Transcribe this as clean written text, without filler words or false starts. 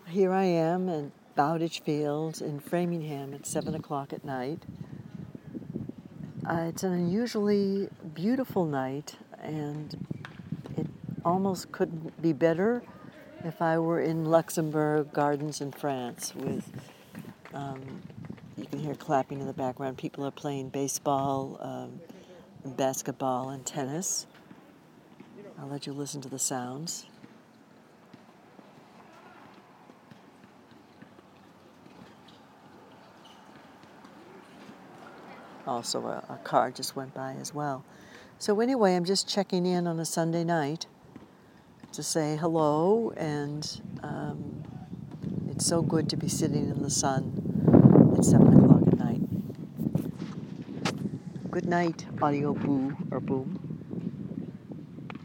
Here I am at Bowditch Fields in Framingham at 7 o'clock at night. It's an unusually beautiful night, and it almost couldn't be better if I were in Luxembourg Gardens in France with, you can hear clapping in the background. People are playing baseball, basketball, and tennis. I'll let you listen to the sounds. Also, a car just went by as well. So anyway, I'm just checking in on a Sunday night to say hello, and it's so good to be sitting in the sun at 7 o'clock at night. Good night, audio boo or boom.